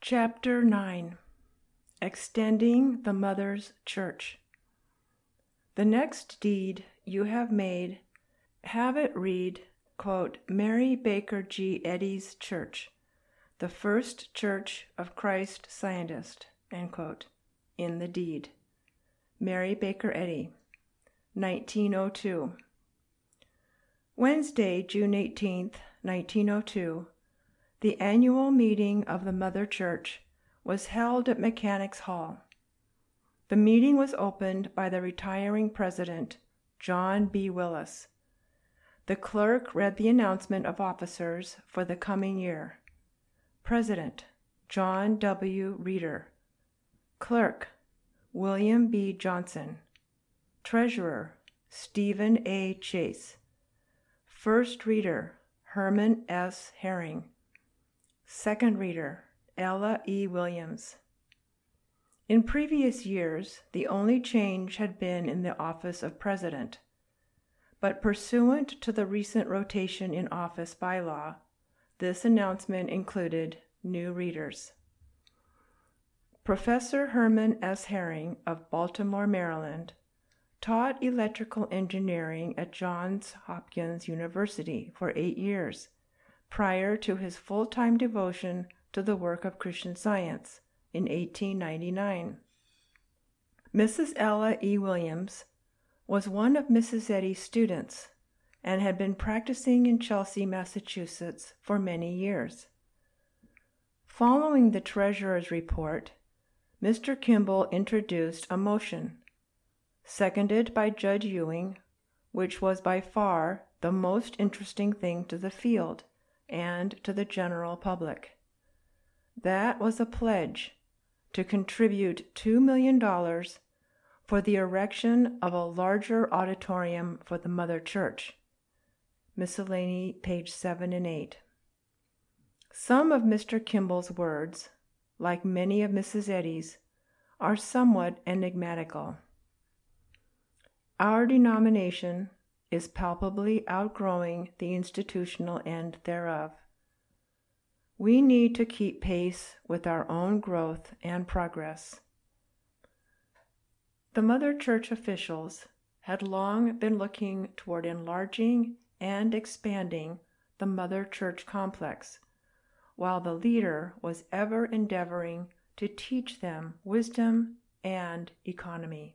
Chapter 9. Extending the Mother's Church. The next deed you have made, have it read, quote, Mary Baker G. Eddy's Church, the First Church of Christ Scientist, end quote, in the deed. Mary Baker Eddy, 1902. Wednesday, June 18, 1902, the annual meeting of the Mother Church was held at Mechanics Hall. The meeting was opened by the retiring president, John B. Willis. The clerk read the announcement of officers for the coming year. President, John W. Reeder. Clerk, William B. Johnson. Treasurer, Stephen A. Chase. First Reader, Herman S. Herring. Second Reader, Ella E. Williams. In previous years, the only change had been in the office of president, but pursuant to the recent rotation in office bylaw, this announcement included new readers. Professor Herman S. Herring of Baltimore, Maryland, taught electrical engineering at Johns Hopkins University for 8 years, prior to his full-time devotion to the work of Christian Science in 1899. Mrs. Ella E. Williams was one of Mrs. Eddy's students and had been practicing in Chelsea, Massachusetts for many years. Following the treasurer's report, Mr. Kimball introduced a motion, seconded by Judge Ewing, which was by far the most interesting thing to the field and to the general public. That was a pledge to contribute $2 million for the erection of a larger auditorium for the Mother Church. Miscellany, page 7 and 8. Some of Mr. Kimball's words, like many of Mrs. Eddy's, are somewhat enigmatical. Our denomination is palpably outgrowing the institutional end thereof. We need to keep pace with our own growth and progress. The Mother Church officials had long been looking toward enlarging and expanding the Mother Church complex, while the leader was ever endeavoring to teach them wisdom and economy.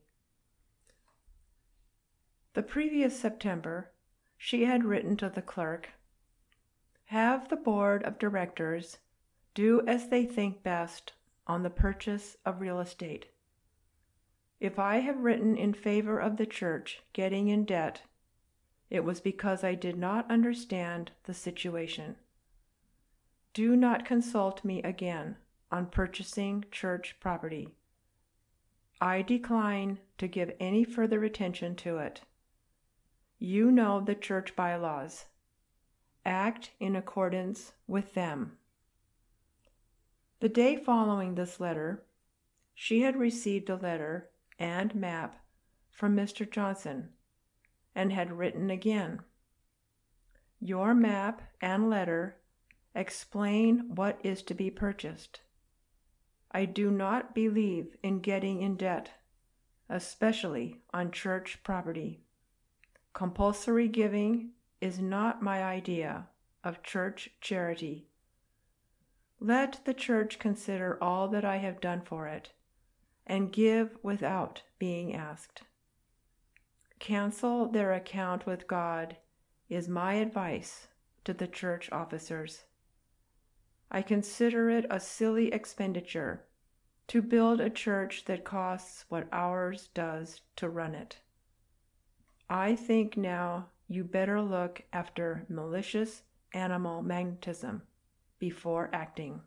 The previous September, she had written to the clerk, "Have the board of directors do as they think best on the purchase of real estate. If I have written in favor of the church getting in debt, it was because I did not understand the situation. Do not consult me again on purchasing church property. I decline to give any further attention to it. You know the church bylaws. Act in accordance with them." The day following this letter, she had received a letter and map from Mr. Johnson, and had written again. Your map and letter explain what is to be purchased. I do not believe in getting in debt, especially on church property. Compulsory giving is not my idea of church charity. Let the church consider all that I have done for it, and give without being asked. Cancel their account with God is my advice to the church officers. I consider it a silly expenditure to build a church that costs what ours does to run it. I think now you better look after malicious animal magnetism before acting.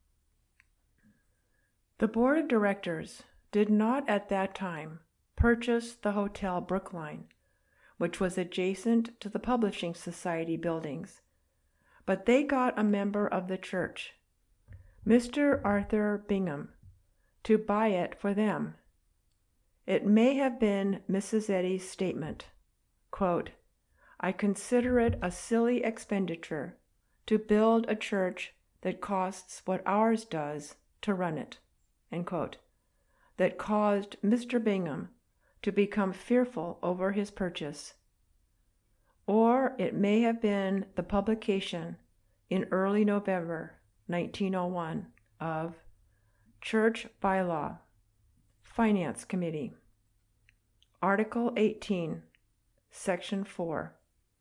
The board of directors did not at that time purchase the Hotel Brookline, which was adjacent to the Publishing Society buildings, but they got a member of the church, Mr. Arthur Bingham, to buy it for them. It may have been Mrs. Eddy's statement, quote, I consider it a silly expenditure to build a church that costs what ours does to run it," end quote, that caused Mr. Bingham to become fearful over his purchase. Or it may have been the publication in early November 1901 of Church Bylaw, Finance Committee, Article 18, Section 4.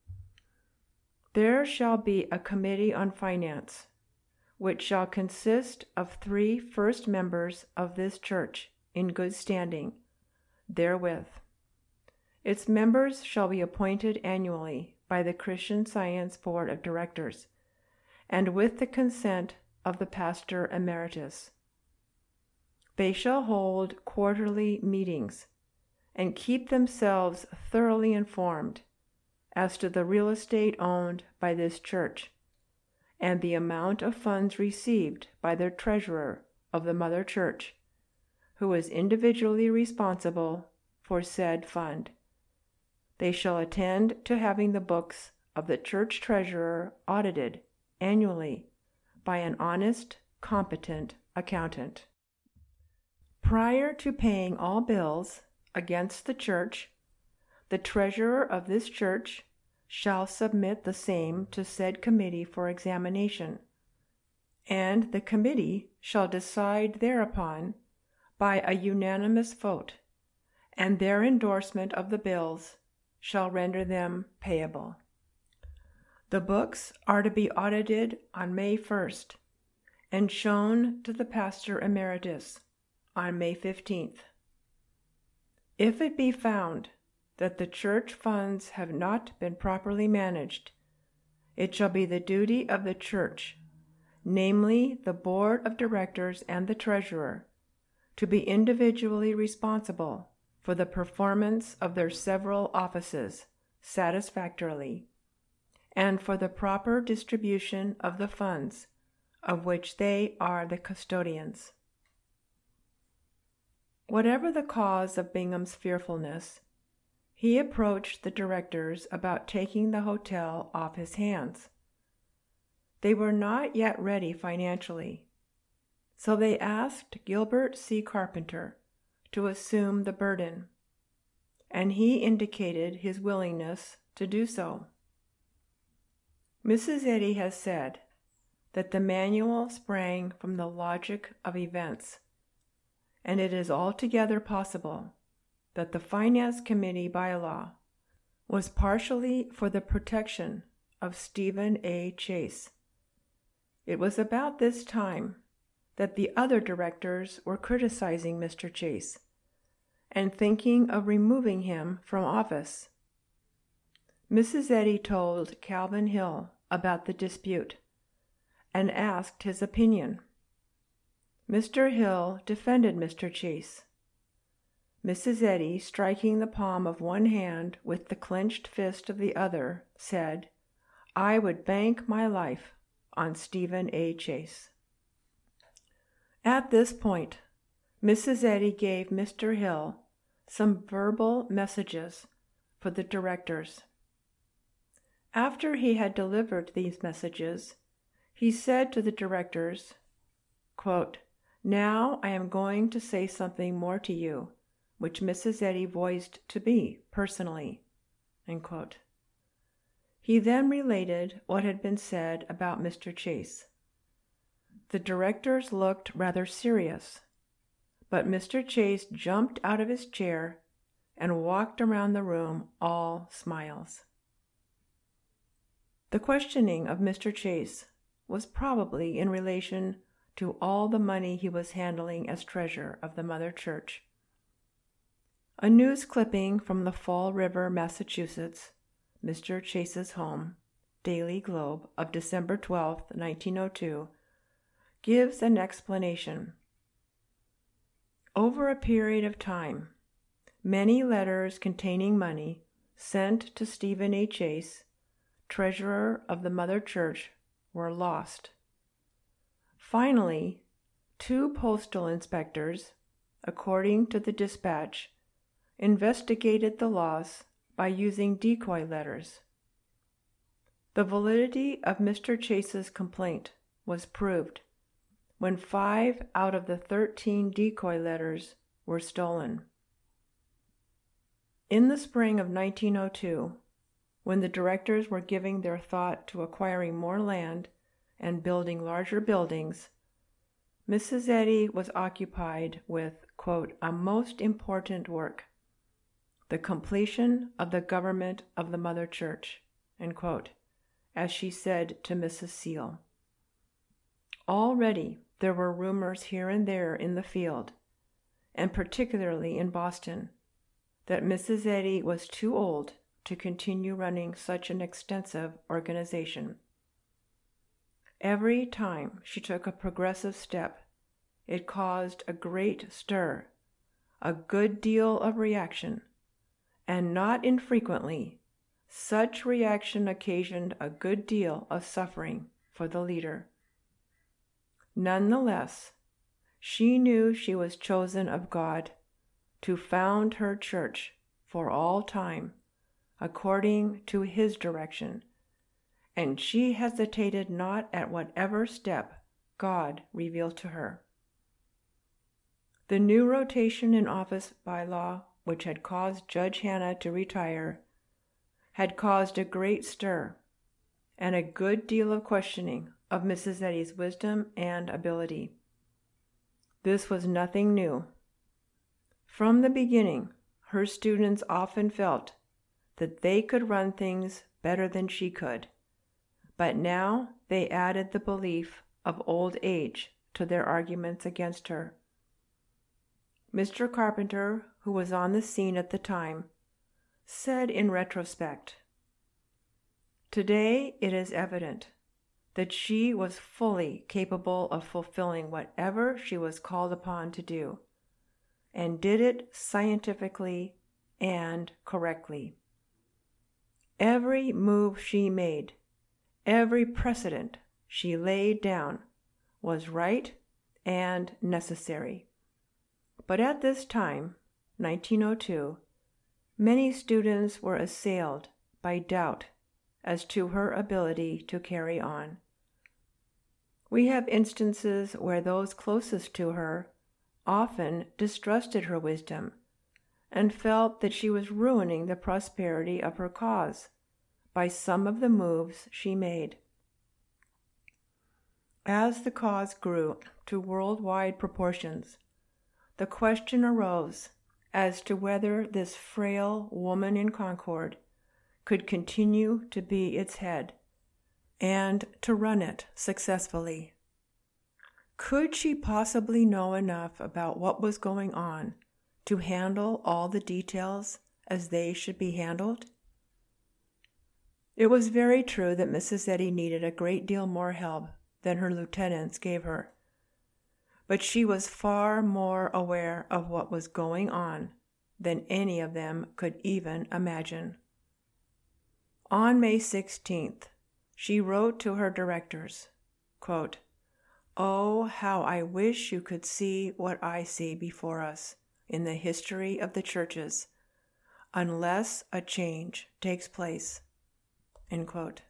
There shall be a committee on finance, which shall consist of 3 first members of this church in good standing therewith. Its members shall be appointed annually by the Christian Science Board of Directors, and with the consent of the pastor emeritus. They shall hold quarterly meetings and keep themselves thoroughly informed as to the real estate owned by this church and the amount of funds received by the treasurer of the mother church, who is individually responsible for said fund. They shall attend to having the books of the church treasurer audited annually by an honest, competent accountant. Prior to paying all bills against the church, the treasurer of this church shall submit the same to said committee for examination, and the committee shall decide thereupon by a unanimous vote, and their endorsement of the bills shall render them payable. The books are to be audited on May 1st and shown to the pastor emeritus on May 15th. If it be found that the church funds have not been properly managed, it shall be the duty of the church, namely the board of directors and the treasurer, to be individually responsible for the performance of their several offices satisfactorily, and for the proper distribution of the funds of which they are the custodians. Whatever the cause of Bingham's fearfulness, he approached the directors about taking the hotel off his hands. They were not yet ready financially, so they asked Gilbert C. Carpenter to assume the burden, and he indicated his willingness to do so. Mrs. Eddy has said that the manual sprang from the logic of events, and it is altogether possible that the Finance Committee bylaw was partially for the protection of Stephen A. Chase. It was about this time that the other directors were criticizing Mr. Chase and thinking of removing him from office. Mrs. Eddy told Calvin Hill about the dispute and asked his opinion. Mr. Hill defended Mr. Chase. Mrs. Eddy, striking the palm of one hand with the clenched fist of the other, said, "I would bank my life on Stephen A. Chase." At this point, Mrs. Eddy gave Mr. Hill some verbal messages for the directors. After he had delivered these messages, he said to the directors, quote, "Now I am going to say something more to you, which Mrs. Eddy voiced to me personally." End quote. He then related what had been said about Mr. Chase. The directors looked rather serious, but Mr. Chase jumped out of his chair and walked around the room all smiles. The questioning of Mr. Chase was probably in relation to all the money he was handling as treasurer of the Mother Church. A news clipping from the Fall River, Massachusetts, Mr. Chase's home, Daily Globe of December 12, 1902, gives an explanation. Over a period of time, many letters containing money sent to Stephen A. Chase, treasurer of the Mother Church, were lost. Finally, 2 postal inspectors, according to the dispatch, investigated the loss by using decoy letters. The validity of Mr. Chase's complaint was proved, when 5 out of the 13 decoy letters were stolen. In the spring of 1902, when the directors were giving their thought to acquiring more land and building larger buildings, Mrs. Eddy was occupied with, quote, a most important work, the completion of the government of the Mother Church, end quote, as she said to Mrs. Seal. Already there were rumors here and there in the field, and particularly in Boston, that Mrs. Eddy was too old to continue running such an extensive organization. Every time she took a progressive step, it caused a great stir, a good deal of reaction, and not infrequently, such reaction occasioned a good deal of suffering for the leader. Nonetheless, she knew she was chosen of God to found her church for all time, according to His direction, and she hesitated not at whatever step God revealed to her. The new rotation in office bylaw, which had caused Judge Hanna to retire, had caused a great stir and a good deal of questioning of Mrs. Eddy's wisdom and ability. This was nothing new. From the beginning, her students often felt that they could run things better than she could, but now they added the belief of old age to their arguments against her. Mr. Carpenter, who was on the scene at the time, said in retrospect, "Today it is evident that she was fully capable of fulfilling whatever she was called upon to do, and did it scientifically and correctly. Every move she made, every precedent she laid down was right and necessary." But at this time, 1902, many students were assailed by doubt as to her ability to carry on. We have instances where those closest to her often distrusted her wisdom and felt that she was ruining the prosperity of her cause by some of the moves she made. As the cause grew to worldwide proportions, the question arose as to whether this frail woman in Concord could continue to be its head and to run it successfully. Could she possibly know enough about what was going on to handle all the details as they should be handled? It was very true that Mrs. Eddy needed a great deal more help than her lieutenants gave her, but she was far more aware of what was going on than any of them could even imagine. On May 16th, she wrote to her directors, quote, "Oh, how I wish you could see what I see before us in the history of the churches, unless a change takes place." End quote.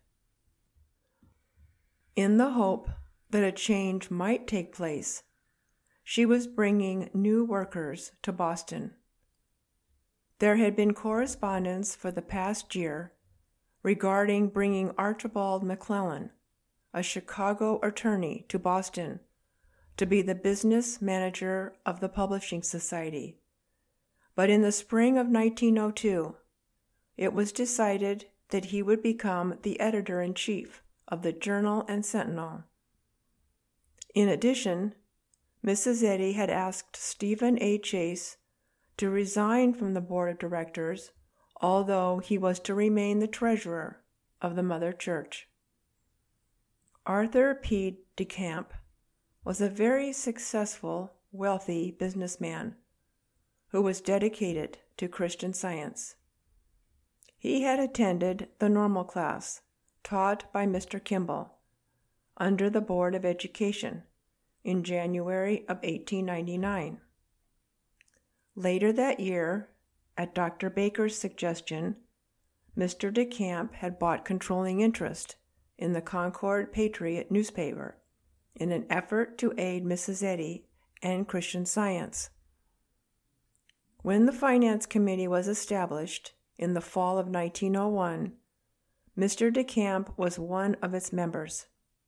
In the hope that a change might take place, she was bringing new workers to Boston. There had been correspondence for the past year regarding bringing Archibald McClellan, a Chicago attorney, to Boston to be the business manager of the Publishing Society. But in the spring of 1902, it was decided that he would become the editor-in-chief of the Journal and Sentinel. In addition, Mrs. Eddy had asked Stephen A. Chase to resign from the board of directors, although he was to remain the treasurer of the Mother Church. Arthur P. DeCamp was a very successful, wealthy businessman who was dedicated to Christian Science. He had attended the normal class taught by Mr. Kimball under the Board of Education in January of 1899. Later that year, at Dr. Baker's suggestion, Mr. DeCamp had bought controlling interest in the Concord Patriot newspaper in an effort to aid Mrs. Eddy and Christian Science. When the Finance Committee was established in the fall of 1901, Mr. DeCamp was one of its members.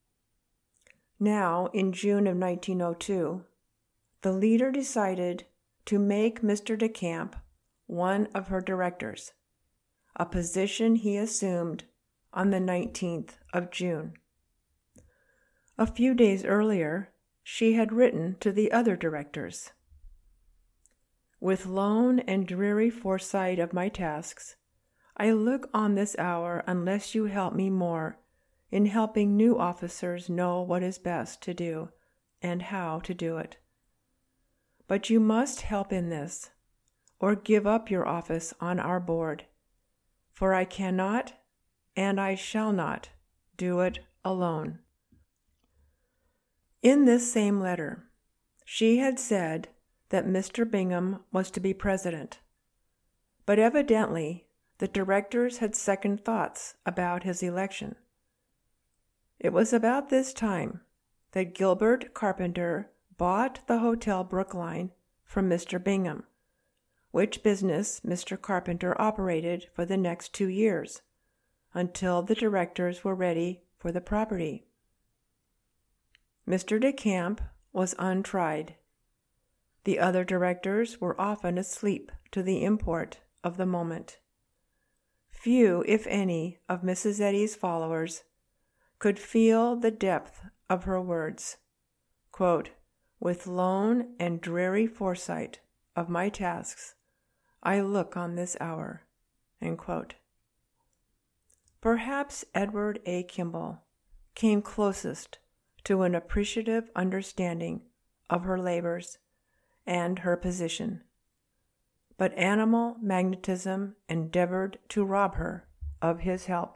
Now, in June of 1902, the leader decided to make Mr. DeCamp one of her directors, a position he assumed on the 19th of June. A few days earlier, she had written to the other directors, "With lone and dreary foresight of my tasks, I look on this hour unless you help me more in helping new officers know what is best to do and how to do it. But you must help in this, or give up your office on our board, for I cannot and I shall not do it alone." In this same letter, she had said that Mr. Bingham was to be president, but evidently the directors had second thoughts about his election. It was about this time that Gilbert Carpenter bought the Hotel Brookline from Mr. Bingham, which business Mr. Carpenter operated for the next 2 years, until the directors were ready for the property. Mr. DeCamp was untried. The other directors were often asleep to the import of the moment. Few, if any, of Mrs. Eddy's followers could feel the depth of her words, quote, "With lone and dreary foresight of my tasks, I look on this hour," end quote. Perhaps Edward A. Kimball came closest to an appreciative understanding of her labors and her position, but animal magnetism endeavored to rob her of his help.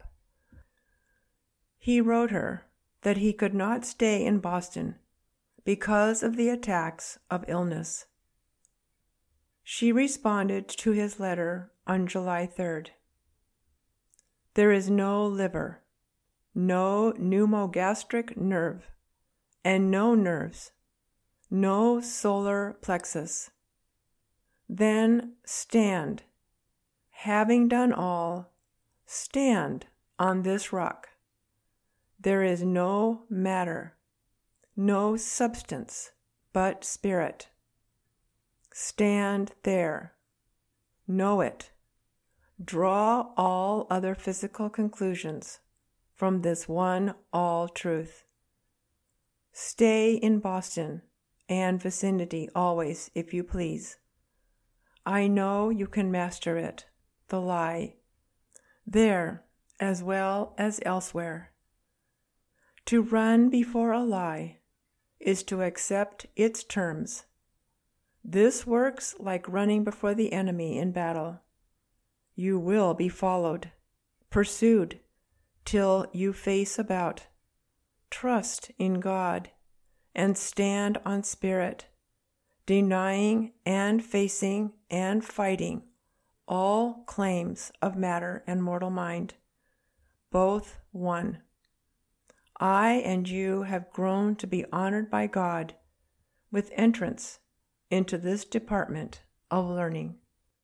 He wrote her that he could not stay in Boston because of the attacks of illness. She responded to his letter on July 3rd. "There is no liver, no pneumogastric nerve, and no nerves, no solar plexus. Then stand, having done all, stand on this rock. There is no matter, no substance, but spirit. Stand there, know it, draw all other physical conclusions from this one all-truth. Stay in Boston and vicinity always, if you please. I know you can master it, the lie, there as well as elsewhere. To run before a lie is to accept its terms. This works like running before the enemy in battle. You will be followed, pursued, till you face about. Trust in God and stand on spirit, denying and facing and fighting all claims of matter and mortal mind, both one. I and you have grown to be honored by God with entrance into this department of learning."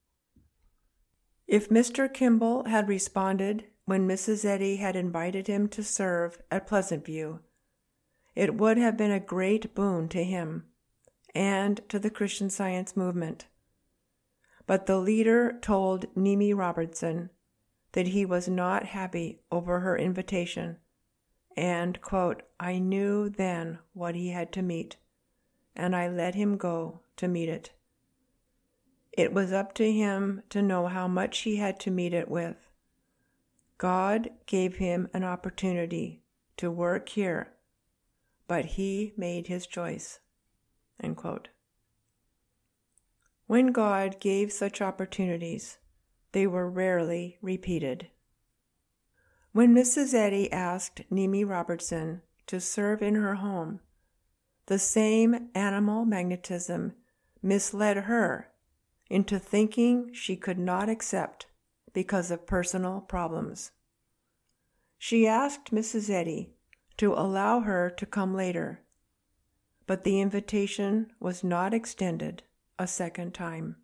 If Mr. Kimball had responded when Mrs. Eddy had invited him to serve at Pleasant View, it would have been a great boon to him and to the Christian Science movement. But the leader told Nemi Robertson that he was not happy over her invitation, and, quote, "I knew then what he had to meet, and I let him go to meet it. It was up to him to know how much he had to meet it with. God gave him an opportunity to work here, but he made his choice," end quote. When God gave such opportunities, they were rarely repeated. When Mrs. Eddy asked Nemi Robertson to serve in her home, the same animal magnetism misled her into thinking she could not accept because of personal problems. She asked Mrs. Eddy to allow her to come later but the invitation was not extended a second time.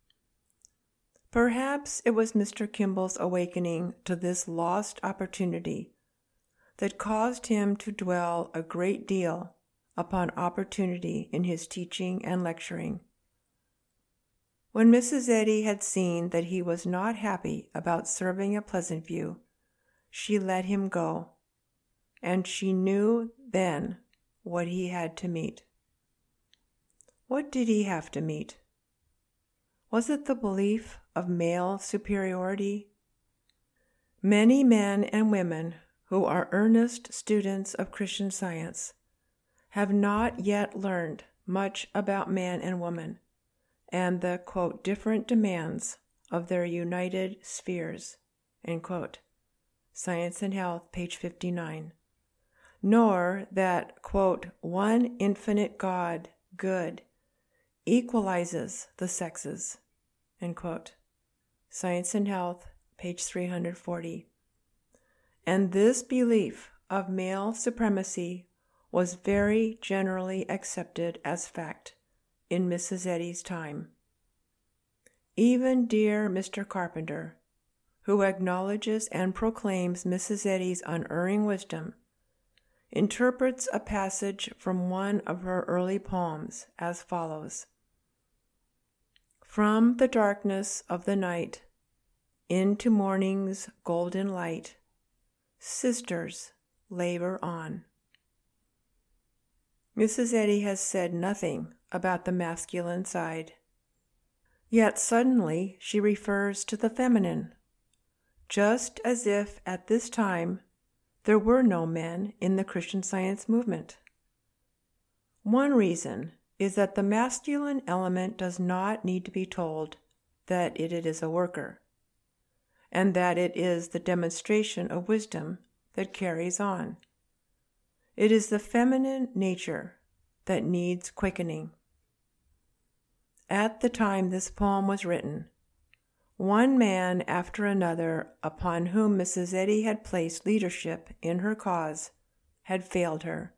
Perhaps it was Mr. Kimball's awakening to this lost opportunity that caused him to dwell a great deal upon opportunity in his teaching and lecturing. When Mrs. Eddy had seen that he was not happy about serving at Pleasantview, she let him go, and she knew then what he had to meet. What did he have to meet? Was it the belief of male superiority? Many men and women who are earnest students of Christian Science have not yet learned much about man and woman and the, quote, different demands of their united spheres, end quote. Science and Health, page 59. Nor that, quote, one infinite God, good, equalizes the sexes, end quote. Science and Health, page 340. And this belief of male supremacy was very generally accepted as fact in Mrs. Eddy's time. Even dear Mr. Carpenter, who acknowledges and proclaims Mrs. Eddy's unerring wisdom, interprets a passage from one of her early poems as follows: From the darkness of the night into morning's golden light, sisters labor on. Mrs. Eddy has said nothing about the masculine side. Yet suddenly she refers to the feminine, just as if at this time there were no men in the Christian Science movement. One reason is that the masculine element does not need to be told that it is a worker, and that it is the demonstration of wisdom that carries on. It is the feminine nature that needs quickening. At the time this poem was written, one man after another upon whom Mrs. Eddy had placed leadership in her cause had failed her.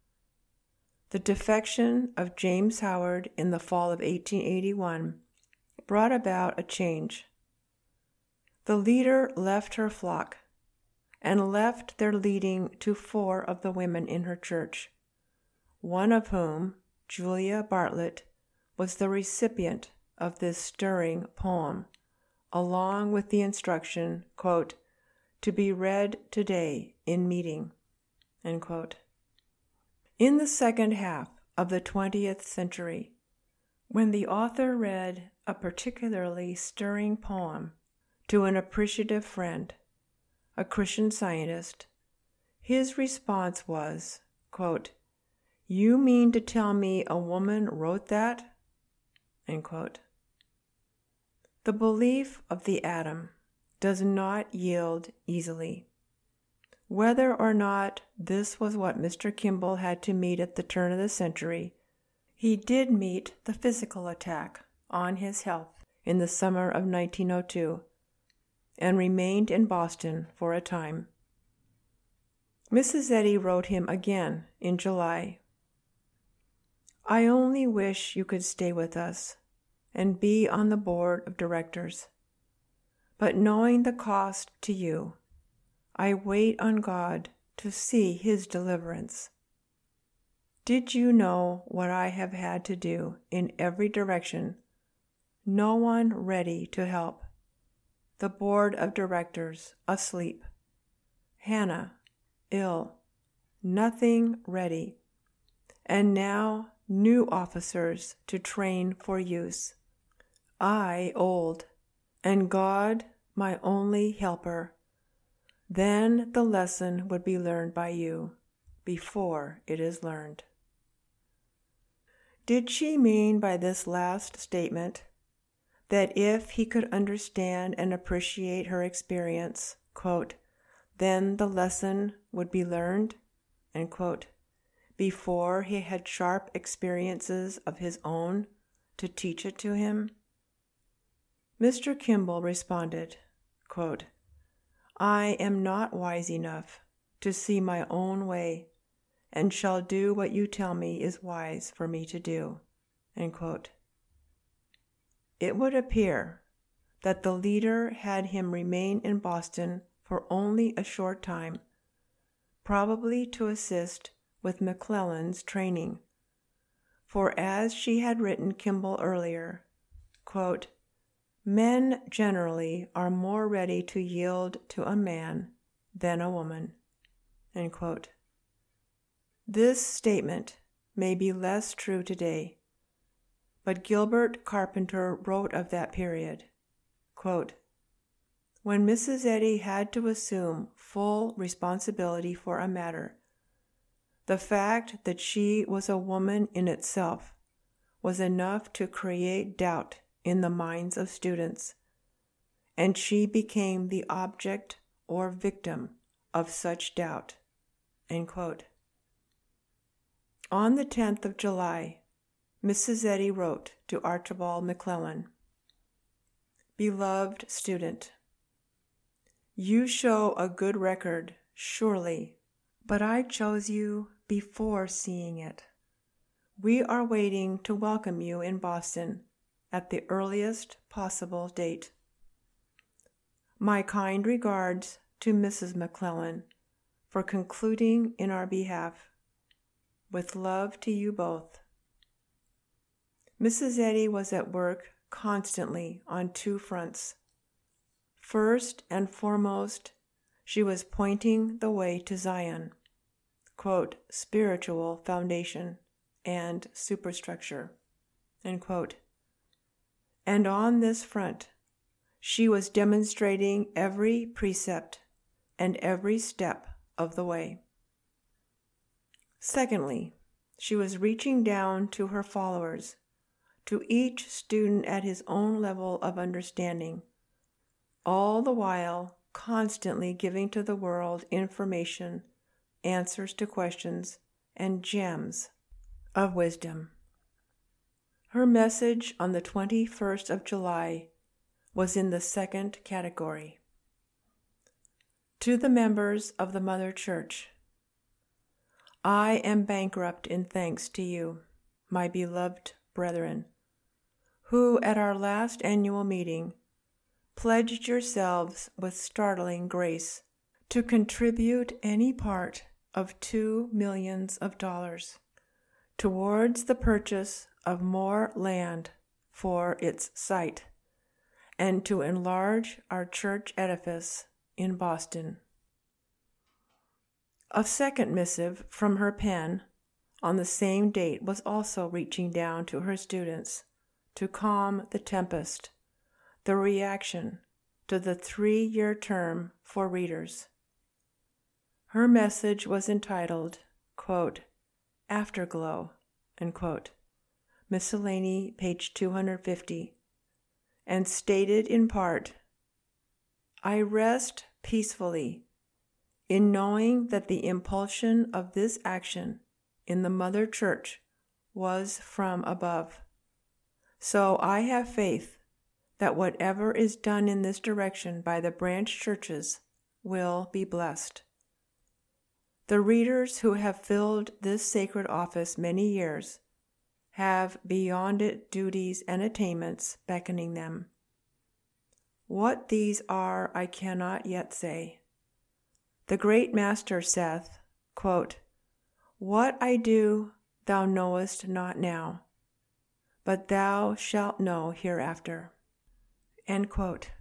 The defection of James Howard in the fall of 1881 brought about a change. The leader left her flock and left their leading to 4 of the women in her church, one of whom, Julia Bartlett, was the recipient of this stirring poem, along with the instruction, quote, to be read today in meeting, end quote. In the second half of the 20th century, when the author read a particularly stirring poem to an appreciative friend, a Christian Scientist, his response was, quote, you mean to tell me a woman wrote that? End quote. The belief of the atom does not yield easily. Whether or not this was what Mr. Kimball had to meet at the turn of the century, he did meet the physical attack on his health in the summer of 1902 and remained in Boston for a time. Mrs. Eddy wrote him again in July. I only wish you could stay with us and be on the board of directors. But knowing the cost to you, I wait on God to see his deliverance. Did you know what I have had to do in every direction? No one ready to help. The board of directors asleep. Hannah ill. Nothing ready. And now new officers to train for use. I old, and God my only helper. Then the lesson would be learned by you before it is learned. Did she mean by this last statement that if he could understand and appreciate her experience, quote, then the lesson would be learned, end quote, before he had sharp experiences of his own to teach it to him? Mr. Kimball responded, quote, I am not wise enough to see my own way and shall do what you tell me is wise for me to do." End quote. It would appear that the leader had him remain in Boston for only a short time, probably to assist with McClellan's training. For as she had written Kimball earlier, quote, "Men generally are more ready to yield to a man than a woman." End quote. This statement may be less true today, but Gilbert Carpenter wrote of that period, quote, "When Mrs. Eddy had to assume full responsibility for a matter, the fact that she was a woman in itself was enough to create doubt in the minds of students, and she became the object or victim of such doubt." End quote. On the 10th of July, Mrs. Eddy wrote to Archibald McClellan, "Beloved student, you show a good record, surely, but I chose you before seeing it. We are waiting to welcome you in Boston at the earliest possible date. My kind regards to Mrs. McClellan for concluding in our behalf. With love to you both." Mrs. Eddy was at work constantly on two fronts. First and foremost, she was pointing the way to Zion, quote, "spiritual foundation and superstructure," end quote. And on this front, she was demonstrating every precept and every step of the way. Secondly, she was reaching down to her followers, to each student at his own level of understanding, all the while constantly giving to the world information, answers to questions, and gems of wisdom. Her message on the 21st of July was in the second category. To the members of the Mother Church, I am bankrupt in thanks to you, my beloved brethren, who at our last annual meeting pledged yourselves with startling grace to contribute any part of $2 million towards the purchase of more land for its site and to enlarge our church edifice in Boston. A second missive from her pen on the same date was also reaching down to her students to calm the tempest, the reaction to the 3-year term for readers. Her message was entitled, quote, "Afterglow," end quote, Miscellany, page 250, and stated in part, "I rest peacefully in knowing that the impulsion of this action in the Mother Church was from above. So I have faith that whatever is done in this direction by the branch churches will be blessed. The readers who have filled this sacred office many years have beyond it duties and attainments beckoning them. What these are I cannot yet say. The great Master saith, quote, "What I do thou knowest not now, but thou shalt know hereafter." End quote.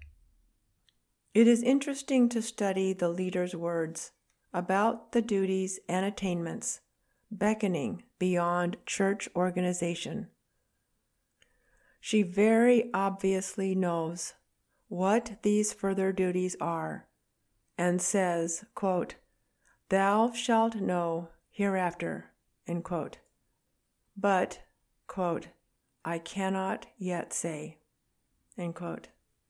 It is interesting to study the leader's words about the duties and attainments beckoning beyond church organization. She very obviously knows what these further duties are and says, quote, "Thou shalt know hereafter," end quote. But, quote, "I cannot yet say," end quote.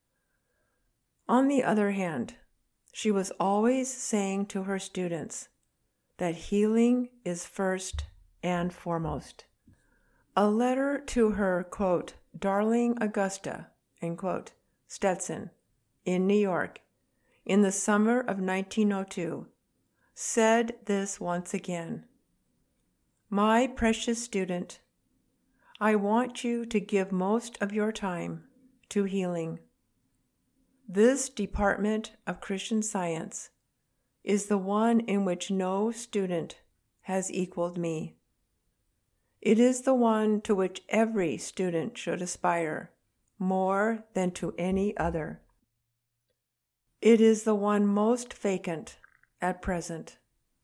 On the other hand, she was always saying to her students that healing is first and foremost. A letter to her, quote, "darling Augusta," end quote, Stetson, in New York, in the summer of 1902, said this once again, My precious student, I want you to give most of your time to healing. This department of Christian Science is the one in which no student has equaled me. It is the one to which every student should aspire more than to any other. It is the one most vacant at present.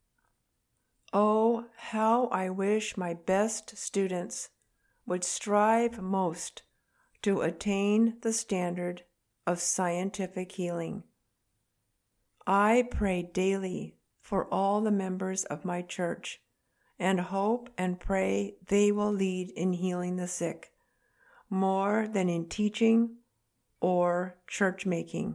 Oh, how I wish my best students would strive most to attain the standard of scientific healing. I pray daily for all the members of my church and hope and pray they will lead in healing the sick more than in teaching or church making.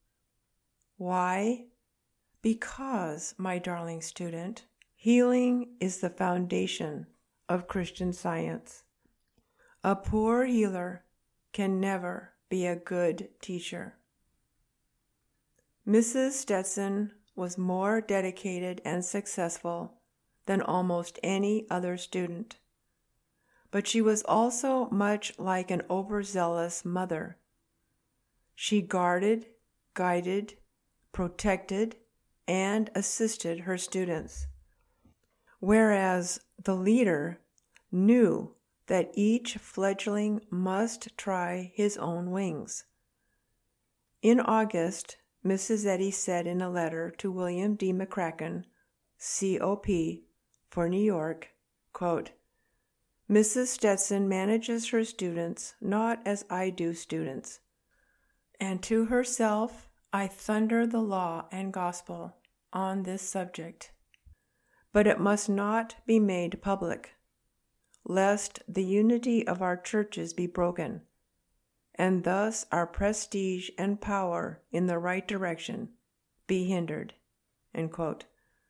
Why? Because, my darling student, healing is the foundation of Christian Science. A poor healer can never be a good teacher. Mrs. Stetson was more dedicated and successful than almost any other student, but she was also much like an overzealous mother. She guarded, guided, protected, and assisted her students, whereas the leader knew that each fledgling must try his own wings. In August, Mrs. Eddy said in a letter to William D. McCracken, COP, for New York, quote, Mrs. Stetson manages her students not as I do students, and to herself I thunder the law and gospel on this subject. But it must not be made public, lest the unity of our churches be broken, and thus our prestige and power in the right direction be hindered. End quote.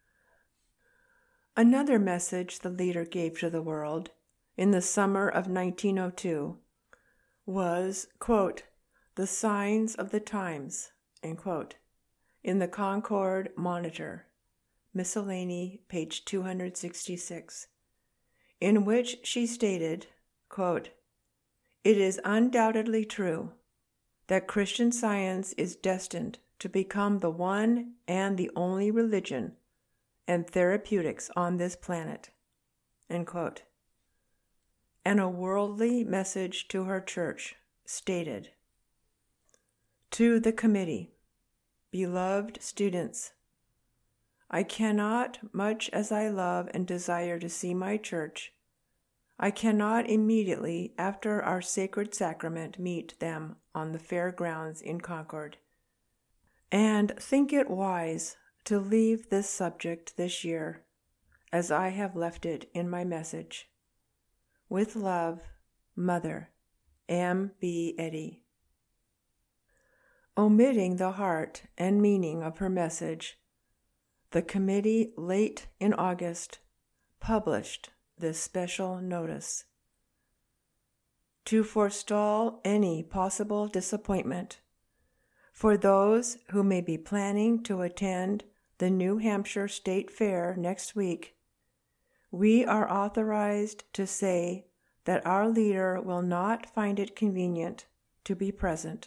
Another message the leader gave to the world in the summer of 1902 was, quote, the signs of the times, end quote, in the Concord Monitor, Miscellany, page 266, in which she stated, quote, it is undoubtedly true that Christian Science is destined to become the one and the only religion and therapeutics on this planet, end quote. And a worldly message to her church stated, to the committee, beloved students, I cannot, much as I love and desire to see my church, I cannot immediately after our sacred sacrament meet them on the fair grounds in Concord, and think it wise to leave this subject this year, as I have left it in my message. With love, Mother, M. B. Eddy. Omitting the heart and meaning of her message, the committee late in August published this special notice. To forestall any possible disappointment for those who may be planning to attend the New Hampshire State Fair next week, we are authorized to say that our leader will not find it convenient to be present.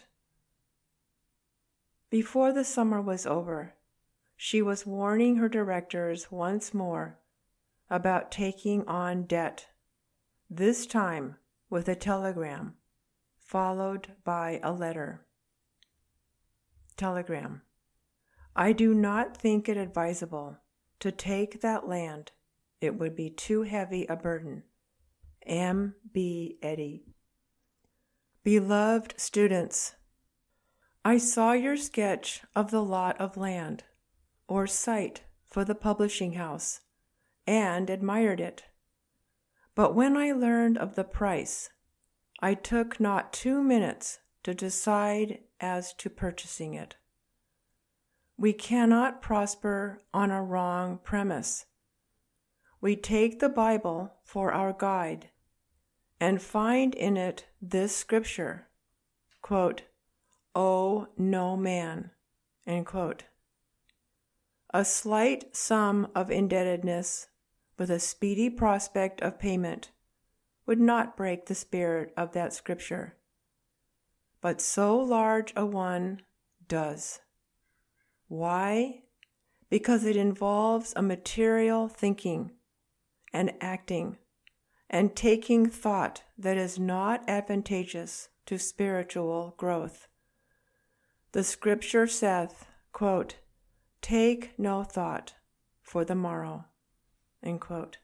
Before the summer was over, she was warning her directors once more about taking on debt, this time with a telegram, followed by a letter. Telegram. I do not think it advisable to take that land. It would be too heavy a burden. M. B. Eddy. Beloved students, I saw your sketch of the lot of land, or site, for the publishing house, and admired it. But when I learned of the price, I took not 2 minutes to decide as to purchasing it. We cannot prosper on a wrong premise. We take the Bible for our guide and find in it this scripture, quote, owe no man, end quote. A slight sum of indebtedness with a speedy prospect of payment would not break the spirit of that scripture. But so large a one does. Why? Because it involves a material thinking and acting and taking thought that is not advantageous to spiritual growth. The scripture saith, quote, "Take no thought for the morrow." End quote.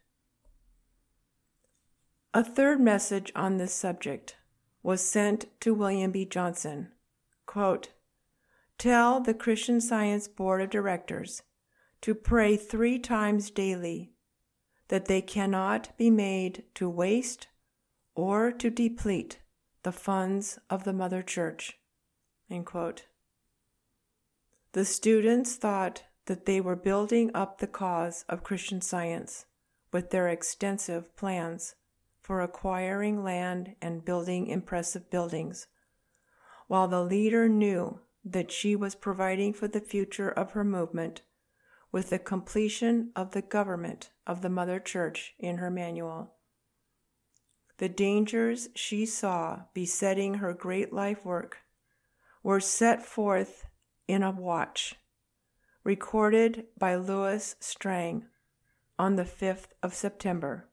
A third message on this subject was sent to William B. Johnson. Quote, "Tell the Christian Science Board of Directors to pray 3 times daily that they cannot be made to waste or to deplete the funds of the Mother Church." End quote. The students thought that they were building up the cause of Christian Science with their extensive plans for acquiring land and building impressive buildings, while the leader knew that she was providing for the future of her movement with the completion of the government of the Mother Church in her manual. The dangers she saw besetting her great life work were set forth in a watch recorded by Louis Strang on the 5th of September.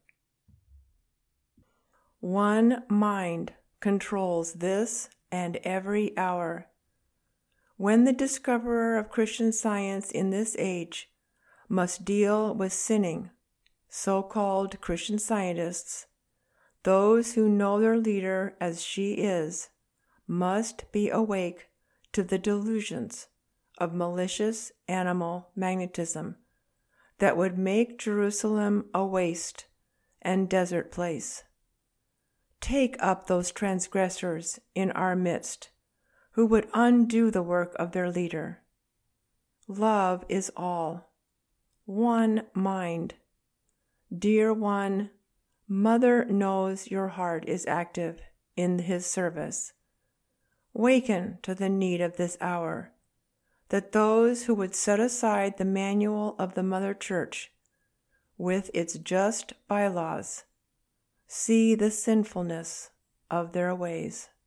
One mind controls this and every hour. When the discoverer of Christian Science in this age must deal with sinning, so-called Christian Scientists, those who know their leader as she is must be awake to the delusions of malicious animal magnetism that would make Jerusalem a waste and desert place. Take up those transgressors in our midst who would undo the work of their leader. Love is all. One mind. Dear one, Mother knows your heart is active in his service. Waken to the need of this hour, that those who would set aside the manual of the Mother Church with its just bylaws see the sinfulness of their ways.